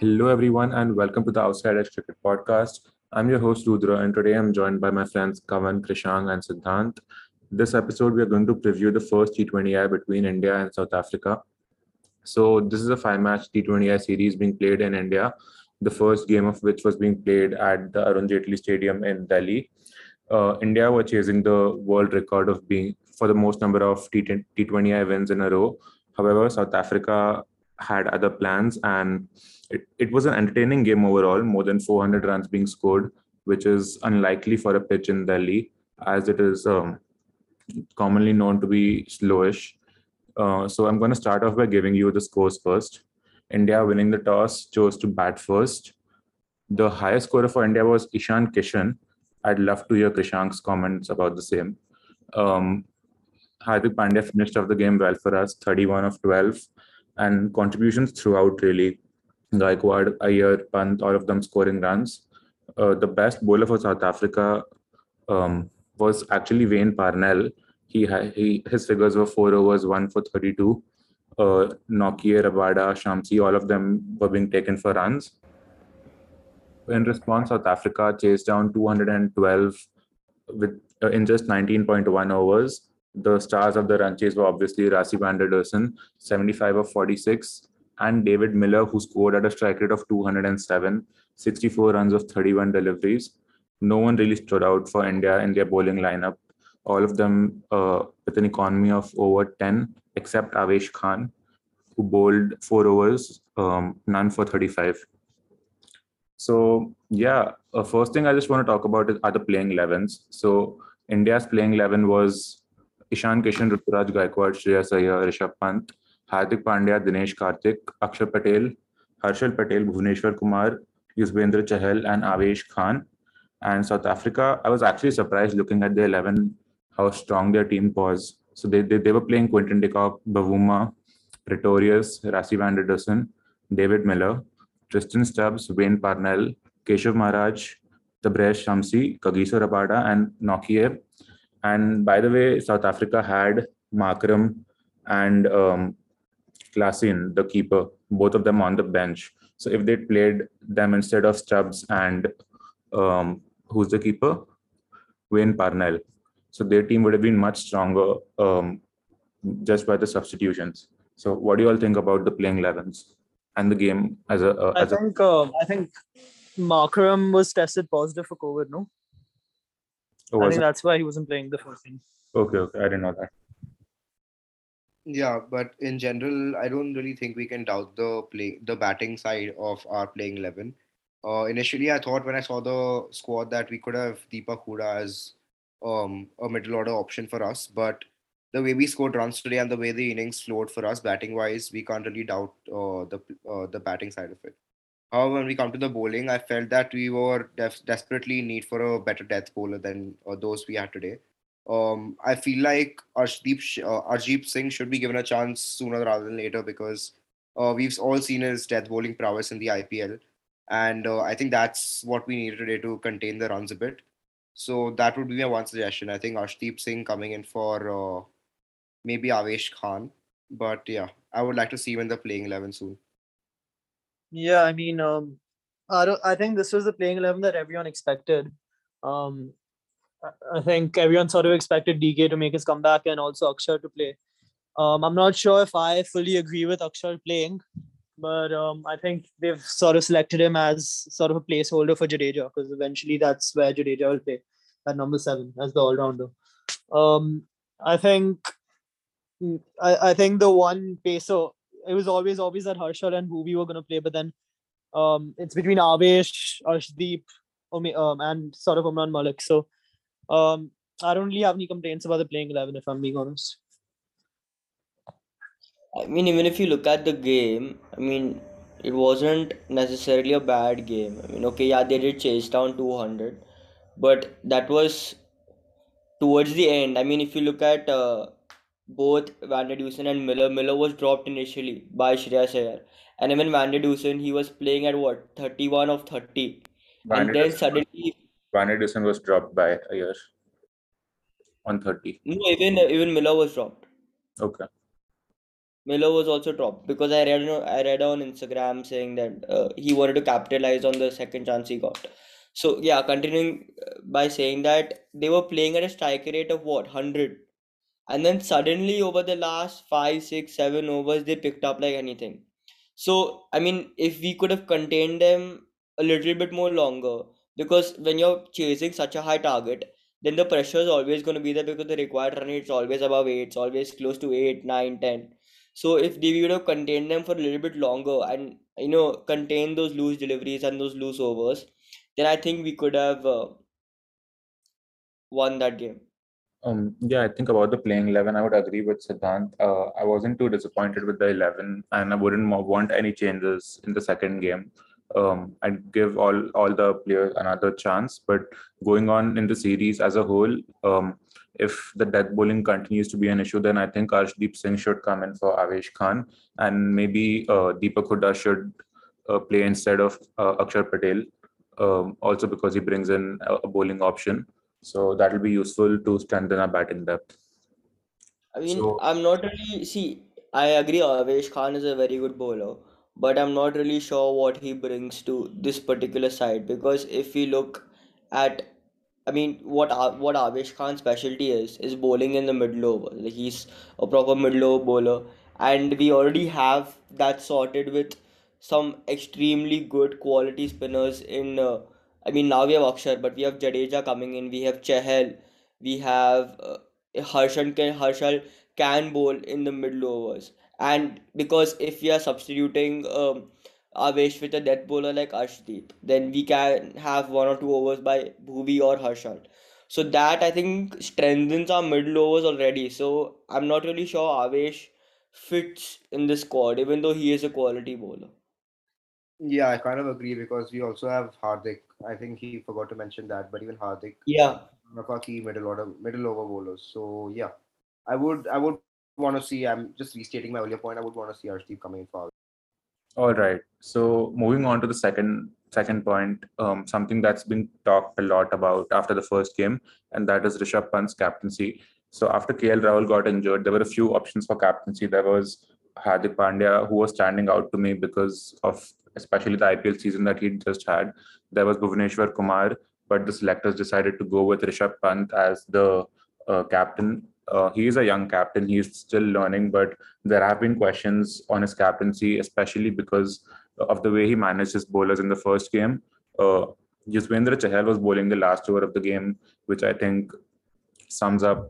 Hello, everyone, and welcome to the Outside Edge Cricket Podcast. I'm your host, Rudra, and today I'm joined by my friends Kavan, Krishang, and Siddhant. This episode, we are going to preview the first T20I between India and South Africa. So, this is a five-match T20I series being played in India, the first game of which was being played at the Arun Jaitley Stadium in Delhi. India were chasing the world record of being for the most number of T20I wins in a row. However, South Africa had other plans, and it was an entertaining game overall, more than 400 runs being scored, which is unlikely for a pitch in Delhi, as it is commonly known to be slowish. So I'm going to start off by giving you the scores first. India winning the toss chose to bat first. The highest scorer for India was Ishan Kishan. I'd love to hear Krishang's comments about the same. Um, Hardik Pandya finished off the game well for us, 31 of 12, and contributions throughout really. Gaikwad, Iyer, Pant, all of them scoring runs. The best bowler for South Africa was actually Wayne Parnell. His figures were 4 overs, 1 for 32. Nokia, Rabada, Shamsi, all of them were being taken for runs. In response, South Africa chased down 212 in just 19.1 overs. The stars of the run chase were obviously Rassie van der Dussen, 75 of 46, and David Miller, who scored at a strike rate of 207, 64 runs of 31 deliveries. No one really stood out for India in their bowling lineup. All of them with an economy of over 10, except Avesh Khan, who bowled 4 overs, none for 35. So yeah, first thing I just want to talk about are the playing 11s. So India's playing 11 was Ishan Kishan, Ruturaj Gaikwad, Shreyas Iyer, Rishabh Pant, Hardik Pandya, Dinesh Karthik, Akshar Patel, Harshal Patel, Bhuvneshwar Kumar, Yuzvendra Chahal, and Avesh Khan. And South Africa, I was actually surprised looking at the 11 how strong their team was. So they were playing Quinton de Kock, Bavuma, Pretorius, Rassie van der Dussen, David Miller, Tristan Stubbs, Wayne Parnell, Keshav Maharaj, Tabraiz Shamsi, Kagiso Rabada, and Nokia. And by the way, South Africa had Markram and Klasin, the keeper, both of them on the bench. So if they played them instead of Stubbs and who's the keeper? Wayne Parnell. So their team would have been much stronger just by the substitutions. So what do you all think about the playing 11s and the game as a I think Markram was tested positive for COVID. No, I was think it? that's why he wasn't playing the first game. Okay, I didn't know that. Yeah, but in general, I don't really think we can doubt the batting side of our playing 11. Initially, I thought when I saw the squad that we could have Deepak Hooda as a middle order option for us, but the way we scored runs today and the way the innings flowed for us batting wise, we can't really doubt the batting side of it. However, when we come to the bowling, I felt that we were desperately in need for a better death bowler than those we had today. I feel like Arjdeep Singh should be given a chance sooner rather than later because we've all seen his death bowling prowess in the IPL, and I think that's what we needed today to contain the runs a bit. So that would be my one suggestion. I think Arshdeep Singh coming in for maybe Avesh Khan, but yeah, I would like to see him in the playing 11 soon. Yeah, I mean, I think this was the playing 11 that everyone expected. Um, I think everyone sort of expected DK to make his comeback and also Akshar to play. I'm not sure if I fully agree with Akshar playing, but I think they've sort of selected him as sort of a placeholder for Jadeja because eventually that's where Jadeja will play at number 7 as the all-rounder. Um, I think I think the one pacer, it was always obvious that Harshal and Bhuvi were going to play, but then it's between Avesh, Arshdeep, and sort of Umran Malik. So I don't really have any complaints about the playing 11 if I'm being honest. I mean, even if you look at the game, I mean, it wasn't necessarily a bad game. I mean, okay, yeah, they did chase down 200, but that was towards the end. I mean, if you look at both Van der Dusen and Miller, Miller was dropped initially by Shreyas Iyer. And even Van der Dusen, he was playing at what, 31 of 30. Van And der then Dussen was, suddenly, Van der Dussen was dropped by a year on 30. no, even Miller was dropped. Okay. Miller was also dropped because I read on Instagram saying that he wanted to capitalize on the second chance he got. So yeah, continuing by saying that they were playing at a strike rate of what 100, and then suddenly over the last 5, 6, 7 overs they picked up like anything. So I mean, if we could have contained them a little bit more longer, because when you're chasing such a high target, then the pressure is always going to be there because the required run rate is always above 8, it's always close to 8, 9, 10. So if they would have contained them for a little bit longer and contain those loose deliveries and those loose overs, then I think we could have won that game. Yeah, I think about the playing 11, I would agree with Siddhant. I wasn't too disappointed with the 11, and I wouldn't want any changes in the second game. I'd give all the players another chance, but going on in the series as a whole, if the death bowling continues to be an issue, then I think Arshdeep Singh should come in for Avesh Khan, and maybe Deepak Hooda should play instead of Akshar Patel, also because he brings in a bowling option. So that will be useful to strengthen our batting depth. I mean, So, I'm not really. See, I agree, Avesh Khan is a very good bowler, but I'm not really sure what he brings to this particular side because if we look at, I mean, what Avesh Khan's specialty is bowling in the middle over. Like he's a proper middle over bowler, and we already have that sorted with some extremely good quality spinners in. I mean, now we have Akshar, but we have Jadeja coming in. We have Chahal. We have Harshal can bowl in the middle overs. And because if we are substituting Avesh with a death bowler like Arshdeep, then we can have 1 or 2 overs by Bhuvi or Harshal. So that I think strengthens our middle overs already. So I'm not really sure Avesh fits in this squad, even though he is a quality bowler. Yeah, I kind of agree because we also have Hardik. I think he forgot to mention that, but even Hardik, Yeah. one of our key middle over bowlers. So yeah, I would want to see. I'm just restating my earlier point. I would want to see Arshdeep coming in for. all right. So moving on to the second point, something that's been talked a lot about after the first game, and that is Rishabh Pant's captaincy. So after KL Rahul got injured, there were a few options for captaincy. There was Hardik Pandya, who was standing out to me because of especially the IPL season that he just had. There was Bhuvneshwar Kumar, but the selectors decided to go with Rishabh Pant as the captain. He is a young captain. He's still learning, but there have been questions on his captaincy, especially because of the way he managed his bowlers in the first game. Uh, Yuzvendra Chahal was bowling the last over of the game, which I think sums up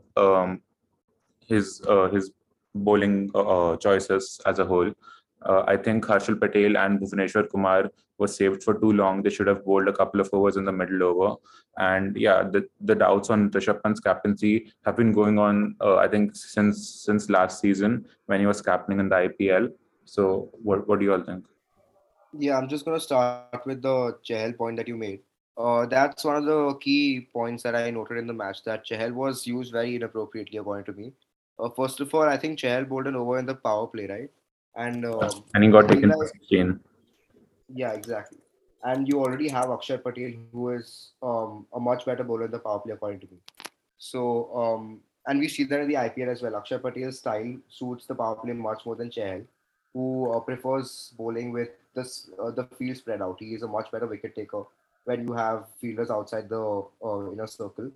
his bowling choices as a whole. I think Harshal Patel and Bhuvneshwar Kumar were saved for too long. They should have bowled a couple of overs in the middle over. And yeah, the doubts on Rishabh Pant's captaincy have been going on, I think, since last season when he was captaining in the IPL. So what do you all think? Yeah, I'm just gonna start with the Chahal point that you made. That's one of the key points that I noted in the match that Chahal was used very inappropriately, according to me. First of all, I think Chahal bowled an over in the power play, right? And And he got I taken for realized, 16. yeah, exactly. And you already have Akshar Patel, who is a much better bowler in the power play, according to me. So, and we see that in the IPL as well. Akshar Patel's style suits the power play much more than Chahal, who prefers bowling with the field spread out. He is a much better wicket taker when you have fielders outside the inner circle.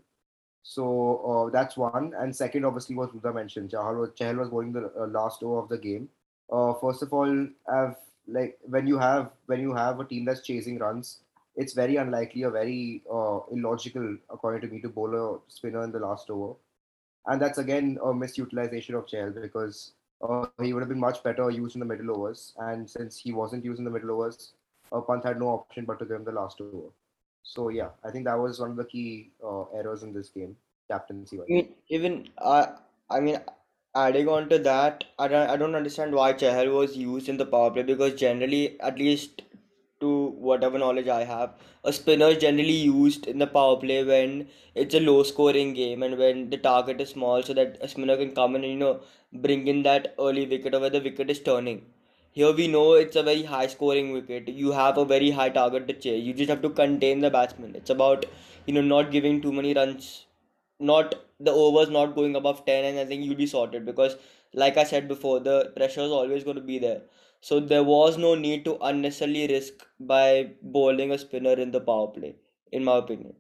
So that's one. And second, obviously, what Ruda mentioned. Chahal was bowling the last over of the game. First of all, have like when you have a team that's chasing runs, it's very unlikely or very illogical, according to me, to bowl a spinner in the last over. And that's again a misutilization of Chahal because he would have been much better used in the middle overs. And since he wasn't used in the middle overs, Pant had no option but to give him the last over. So yeah, I think that was one of the key errors in this game, captaincy I wise. mean, even I mean, adding on to that, I don't understand why Chahal was used in the power play because generally, at least to whatever knowledge I have, a spinner is generally used in the power play when it's a low scoring game and when the target is small, so that a spinner can come in and bring in that early wicket or where the wicket is turning. Here we know it's a very high scoring wicket. You have a very high target to chase. You just have to contain the batsman. It's about not giving too many runs, not the overs not going above 10, and I think you'll be sorted because like I said before, the pressure is always going to be there. So there was no need to unnecessarily risk by bowling a spinner in the power play, in my opinion.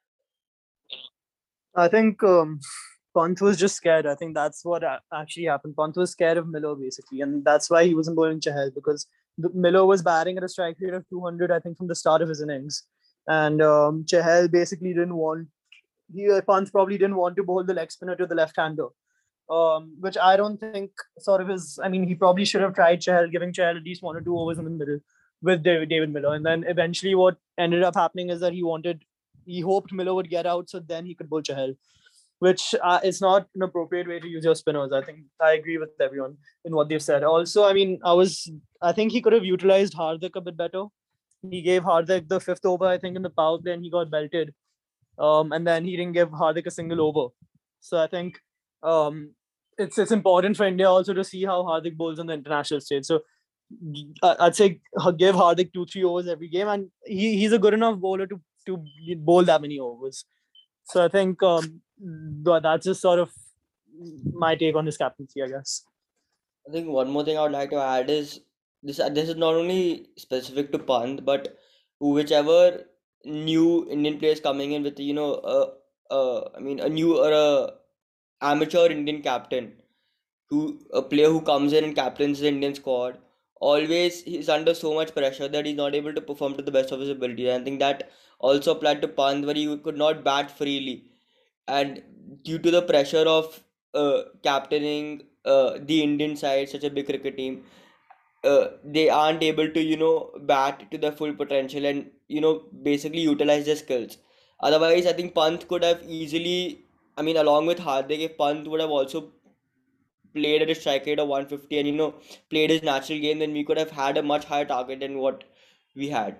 I think Pant was just scared. I think that's what actually happened. Pant was scared of Miller basically, and that's why he wasn't bowling Chahal because Miller was batting at a strike rate of 200, I think, from the start of his innings, and Chahal basically didn't want. Pant probably didn't want to bowl the leg spinner to the left-hander, which I don't think sort of is. I mean, he probably should have tried Chahal, giving Chahal at least 1 or 2 overs in the middle with David Miller, and then eventually what ended up happening is that he hoped Miller would get out, so then he could bowl Chahal, which is not an appropriate way to use your spinners. I think I agree with everyone in what they've said. Also, I mean, I think he could have utilized Hardik a bit better. He gave Hardik the fifth over, I think, in the power play, and he got belted. And then he didn't give Hardik a single over. So I think um, it's important for India also to see how Hardik bowls on the international stage. So I'd say give Hardik 2-3 overs every game, and he's a good enough bowler to bowl that many overs. So I think that's just sort of my take on his captaincy, I guess. I think one more thing I would like to add is this is not only specific to Pant, but whichever new Indian players coming in with I mean a new or a amateur Indian captain, who a player who comes in and captains the Indian squad, always he's under so much pressure that he's not able to perform to the best of his ability. And I think that also applied to Pant, where he could not bat freely, and due to the pressure of captaining the Indian side, such a big cricket team, they aren't able to bat to their full potential and basically utilize their skills. Otherwise, I think Pant could have easily, I mean, along with Hardik, if Pant would have also played at a strike rate of 150 and played his natural game, then we could have had a much higher target than what we had.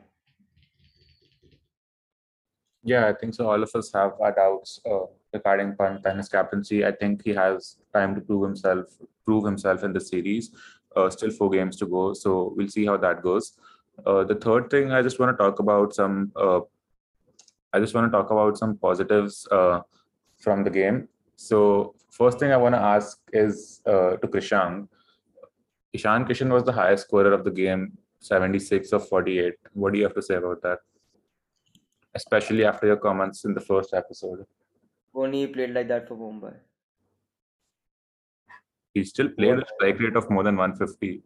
Yeah, I think so. All of us have our doubts regarding Pant and his captaincy. I think he has time to prove himself in the series. Still 4 games to go, so we'll see how that goes. The third thing I just want to talk about some positives from the game. So first thing I want to ask is to Krishang. Ishan Kishan was the highest scorer of the game, 76 of 48. What do you have to say about that? Especially after your comments in the first episode. Only he played like that for Mumbai. He still played a strike rate of more than 150.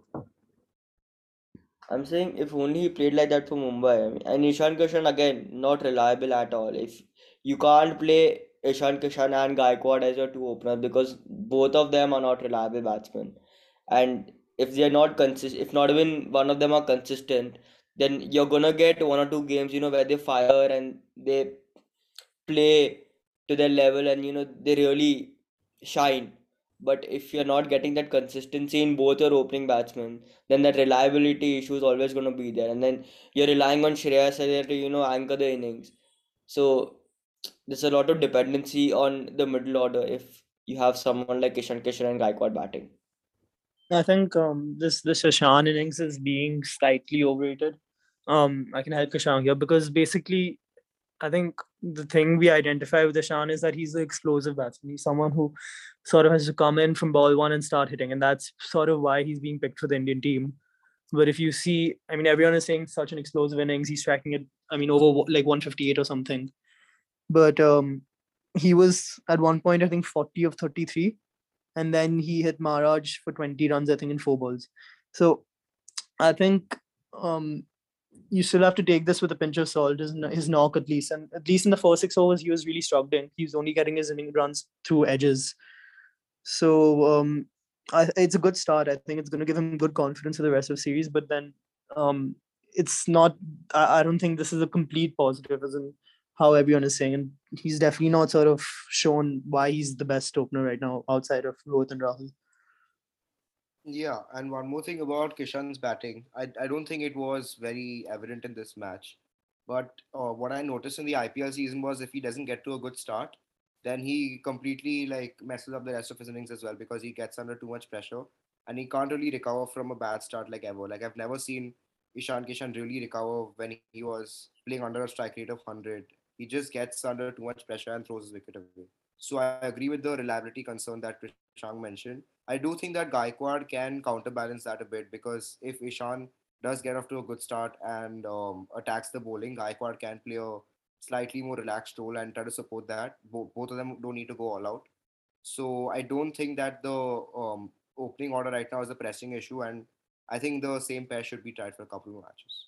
I'm saying if only he played like that for Mumbai. I mean, and Ishan Kishan again not reliable at all. If you can't play Ishan Kishan and Gaikwad as your two openers because both of them are not reliable batsmen, and if they are not consistent, if not even one of them are consistent, then you're gonna get 1 or 2 games, where they fire and they play to their level and they really shine. But if you're not getting that consistency in both your opening batsmen, then that reliability issue is always going to be there. And then you're relying on Shreyas Iyer to anchor the innings. So there's a lot of dependency on the middle order if you have someone like Kishan Kishan and Gaikwad batting. I think this Ishan innings is being slightly overrated. I can help Ishan here because basically I think the thing we identify with Ishan is that he's an explosive batsman. He's someone who sort of has to come in from ball one and start hitting, and that's sort of why he's being picked for the Indian team. But if you see, I mean, everyone is saying such an explosive innings. He's tracking it, I mean, over like 158 or something. But he was at one point, I think, 40 of 33, and then he hit Maharaj for 20 runs, I think, in 4 balls. So I think you still have to take this with a pinch of salt. His knock at least, and at least in the first 6 overs, he was really struggling. He was only getting his inning runs through edges. So it's a good start. I think it's going to give him good confidence for the rest of the series. But then it's not. I don't think this is a complete positive, as in how everyone is saying. And he's definitely not sort of shown why he's the best opener right now outside of Rohit and Rahul. Yeah, and one more thing about Kishan's batting, I don't think it was very evident in this match. But what I noticed in the IPL season was if he doesn't get to a good start, then he completely like messes up the rest of his innings as well because he gets under too much pressure and he can't really recover from a bad start like ever. Like I've never seen Ishan Kishan really recover when he was playing under a strike rate of 100. He just gets under too much pressure and throws his wicket away. So I agree with the reliability concern that Krishang mentioned. I do think that Gaikwad can counterbalance that a bit, because if Ishan does get off to a good start and attacks the bowling, Gaikwad can play a slightly more relaxed role and try to support that. Both of them don't need to go all out. So I don't think that the opening order right now is a pressing issue, and I think the same pair should be tried for a couple more matches.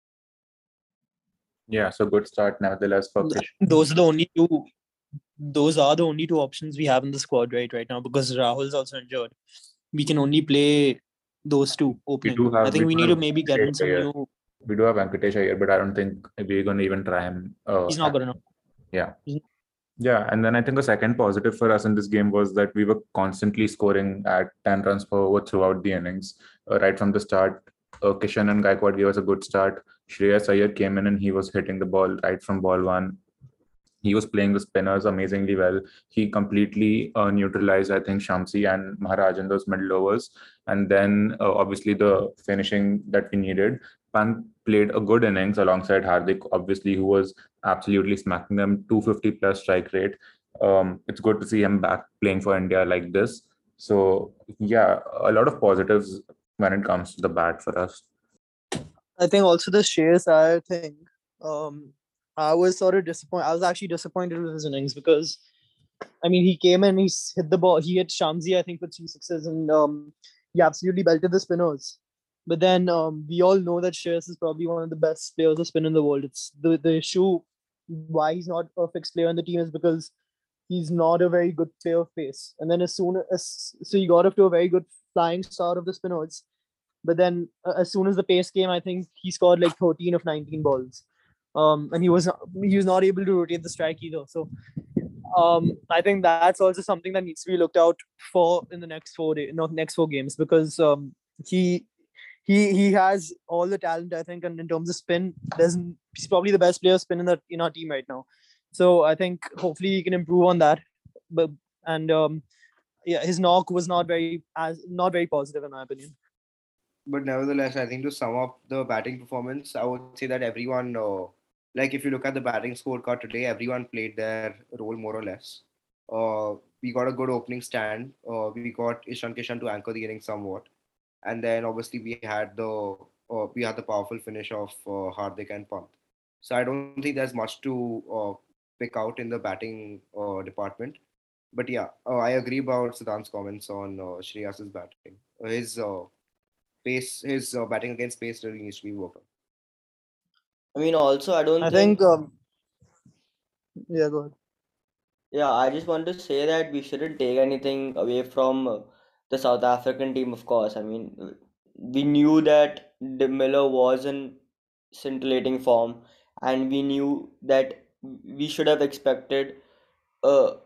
Yeah, so good start nevertheless for Krish. Those are the only two. Those are the only two options we have in the squad right now, because Rahul's also injured. We can only play those two opening. do have- I think we we do need to have maybe get in some Venkatesh Iyer. new. We do have Venkatesh Iyer, but I don't think we're going to even try him. He's not good enough. Yeah. He's- Yeah, and then I think a second positive for us in this game was that we were constantly scoring at 10 runs per over throughout the innings. Right from the start, Kishan and Gaikwad gave us a good start. Shreyas Iyer came in and he was hitting the ball right from ball one. He was playing the spinners amazingly well. He completely neutralized, I think, Shamsi and Maharaj in those middle overs. And then obviously the finishing that we needed. Pant played a good innings alongside Hardik, obviously, who was absolutely smacking them, 250 plus strike rate. It's good to see him back playing for India like this. So yeah, a lot of positives when it comes to the bat for us. I think also the Shreyas Iyer thing. I was sort of disappointed. I was actually disappointed with his innings because, I mean, he came in, hit the ball. He hit Shamsi, I think, with 3 sixes, and he absolutely belted the spinners. But then we all know that Shreyas is probably one of the best players of spin in the world. It's the issue why he's not a fixed player in the team is because he's not a very good player of pace. And then as soon as so he got off to a very good flying start of the spinners, but then as soon as the pace came, I think he scored like 13 of 19 balls. And he was not able to rotate the strike either. So I think that's also something that needs to be looked out for in the next 4 days, not next 4 games, because he he has all the talent, I think, and in terms of spin, he's probably the best player spin in our team right now. So I think hopefully he can improve on that. But and yeah, his knock was not very positive in my opinion. But nevertheless, I think to sum up the batting performance, I would say that everyone, like if you look at the batting scorecard today, everyone played their role more or less. We got a good opening stand. We got Ishan Kishan to anchor the innings somewhat, and then obviously we had the powerful finish of Hardik and Pant. So I don't think there's much to pick out in the batting department. But yeah, I agree about Siddhant's comments on Shreyas's batting. His batting against pace really needs to be worked on. I mean, also, I don't I think. think yeah, go ahead. Yeah, I just want to say that we shouldn't take anything away from the South African team, of course. I mean, we knew that De Miller was in scintillating form, and we knew that we should have expected a,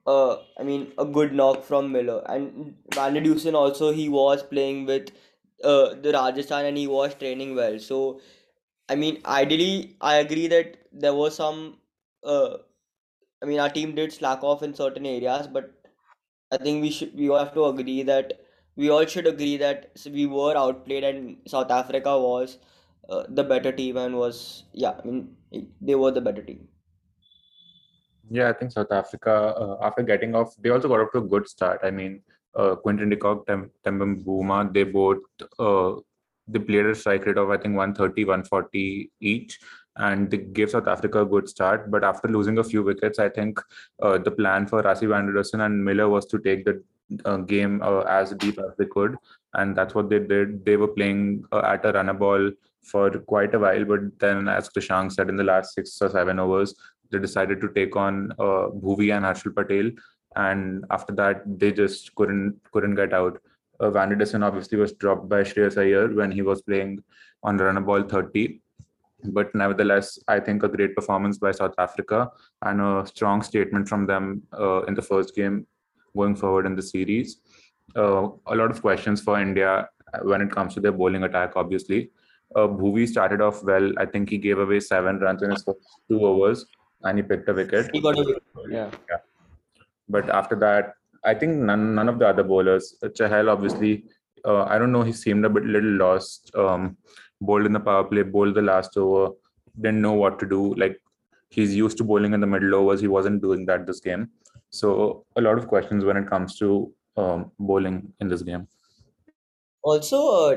a good knock from Miller. And Van der Dusen also, he was playing with the Rajasthan and he was training well. So, I mean, ideally, I agree that there was some. Uh, I mean, our team did slack off in certain areas, but I think we all have to agree that we all should agree that we were outplayed and South Africa was the better team and was, yeah, I mean, they were the better team. Yeah, I think South Africa, after getting off, they also got off to a good start. I mean, Quinton de Kock, Tembem Buma, they played a strike rate of, I think, 130, 140 each, and they gave South Africa a good start. But after losing a few wickets, I think the plan for Rassie van der Dussen and Miller was to take the game as deep as they could, and that's what they did. They were playing at a runner ball for quite a while, but then, as Krishank said, in the last 6 or 7 overs, they decided to take on Bhuvi and Harshal Patel, and after that they just couldn't get out. Van der Dussen obviously was dropped by Shreyas Iyer when he was playing on runner ball 30, but nevertheless, I think a great performance by South Africa and a strong statement from them in the first game going forward in the series. A lot of questions for India when it comes to their bowling attack, obviously. Bhuvi started off well. I think he gave away 7 runs in his first 2 overs and he picked a wicket. He got a wicket, yeah. But after that, I think none of the other bowlers, Chahal obviously, I don't know, he seemed a little lost. Bowled in the power play, bowled the last over, didn't know what to do. Like he's used to bowling in the middle overs, he wasn't doing that this game. So a lot of questions when it comes to bowling in this game. Also,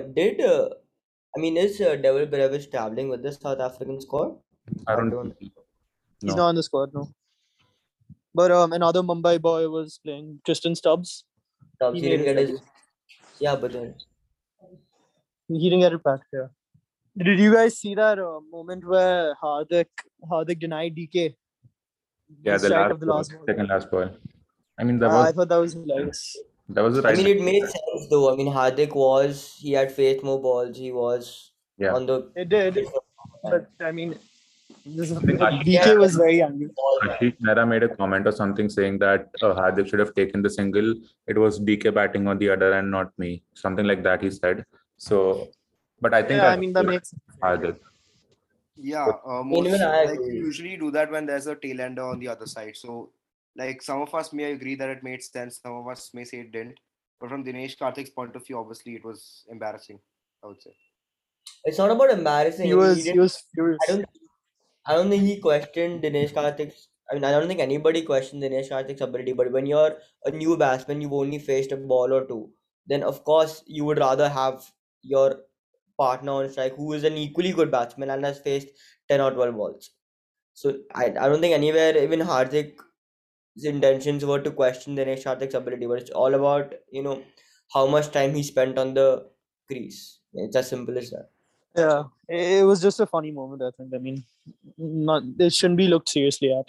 is Devil Brevis traveling with the South African squad? I don't don't- think He's no. not on the squad, no. But another Mumbai boy was playing, Tristan Stubbs. Stubbs, he made didn't his get his. debut. Yeah, but then He didn't get it back. Yeah. Did you guys see that moment where Hardik denied DK? Yeah, the strike last of the ball, last ball. second last ball. I mean, I thought that was hilarious. that was the I right. mean, it made sense though. I mean, he had faced more balls. He was Yeah. on the. It did, but I mean, think DK was very angry. Ashish Mehra made a comment or something saying that Hardik should have taken the single. It was DK batting on the other and not me. Something like that he said. So, but I think Yeah, I mean that makes sense. Hardik. Yeah, Even most I like agree. you usually do that when there's a tail ender on the other side. So, like some of us may agree that it made sense, some of us may say it didn't. But from Dinesh Karthik's point of view, obviously it was embarrassing, I would say. It's not about embarrassing. He I mean, was furious. I don't think he questioned Dinesh Karthik's. I mean, I don't think anybody questioned Dinesh Karthik's ability. But when you're a new batsman, you've only faced a ball or two. Then of course you would rather have your partner on strike who is an equally good batsman and has faced 10 or 12 balls. So I don't think anywhere even Hardik's intentions were to question Dinesh Karthik's ability, but it's all about how much time he spent on the crease. It's as simple as that. Yeah, it was just a funny moment. I think. I mean, it shouldn't be looked seriously at.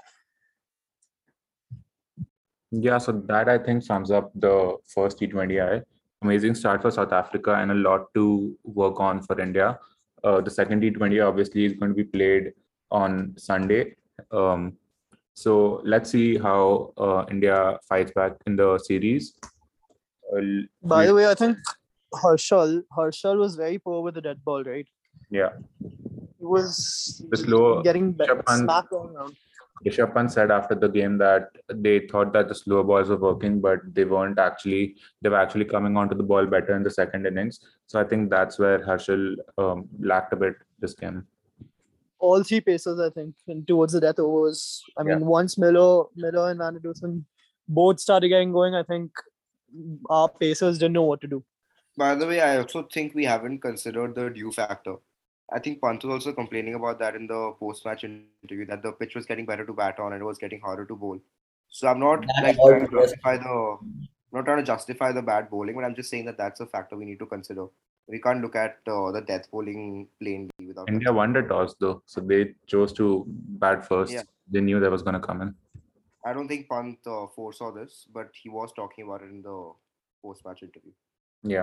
Yeah, so that I think sums up the first T20I. Amazing start for South Africa and a lot to work on for India. The second T20 obviously is going to be played on Sunday. So let's see how India fights back in the series. By the way, I think Harshal was very poor with the dead ball, right? Yeah. He was The slow getting Rishabh Pant- smacked all around. Rishabh Pant said after the game that they thought that the slower balls were working, but they weren't actually. They were actually coming onto the ball better in the second innings. So I think that's where Harshal lacked a bit this game. All three pacers, I think, and towards the death overs. I mean, Yeah. once Miller and Van der Dusen both started getting going, I think our pacers didn't know what to do. By the way, I also think we haven't considered the dew factor. I think Pant was also complaining about that in the post-match interview that the pitch was getting better to bat on and it was getting harder to bowl. So I'm not That like also trying to justify the bad bowling, but I'm just saying that that's a factor we need to consider. We can't look at the death bowling plainly without. India won the toss though, so they chose to bat first. Yeah. They knew that was going to come in. I don't think Pant foresaw this, but he was talking about it in the post-match interview. Yeah.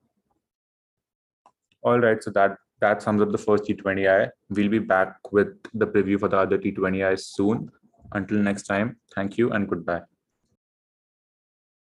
All right, so that sums up the first T20I. We'll be back with the preview for the other T20Is soon. Until next time, thank you and goodbye.